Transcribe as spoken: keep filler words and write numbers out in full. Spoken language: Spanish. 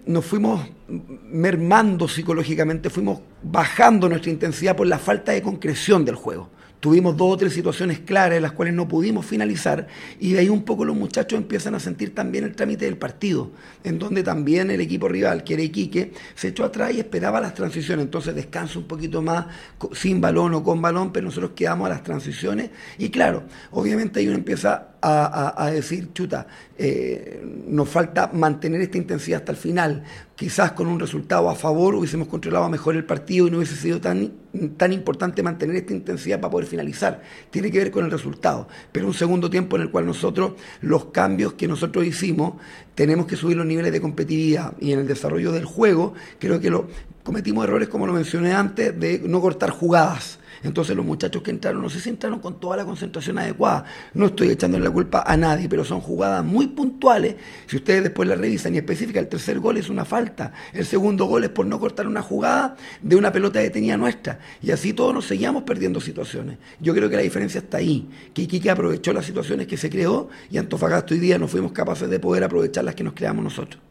nos fuimos mermando psicológicamente, fuimos bajando nuestra intensidad por la falta de concreción del juego. Tuvimos dos o tres situaciones claras en las cuales no pudimos finalizar y de ahí un poco los muchachos empiezan a sentir también el trámite del partido, en donde también el equipo rival, que era Iquique, se echó atrás y esperaba las transiciones, entonces descansa un poquito más sin balón o con balón, pero nosotros quedamos a las transiciones y claro, obviamente ahí uno empieza a, a, a decir, chuta, eh, nos falta mantener esta intensidad hasta el final, quizás con un resultado a favor hubiésemos controlado mejor el partido y no hubiese sido tan, tan importante mantener esta intensidad para poder finalizar. Tiene que ver con el resultado, pero un segundo tiempo en el cual nosotros, los cambios que nosotros hicimos, tenemos que subir los niveles de competitividad y en el desarrollo del juego, creo que lo, cometimos errores, como lo mencioné antes, de no cortar jugadas. Entonces los muchachos que entraron, no sé si entraron con toda la concentración adecuada, no estoy echándole la culpa a nadie, pero son jugadas muy puntuales, si ustedes después las revisan y específica, el tercer gol es una falta, el segundo gol es por no cortar una jugada de una pelota detenida nuestra, y así todos nos seguíamos perdiendo situaciones. Yo creo que la diferencia está ahí, que Iquique aprovechó las situaciones que se creó y Antofagasta hoy día no fuimos capaces de poder aprovechar las que nos creamos nosotros.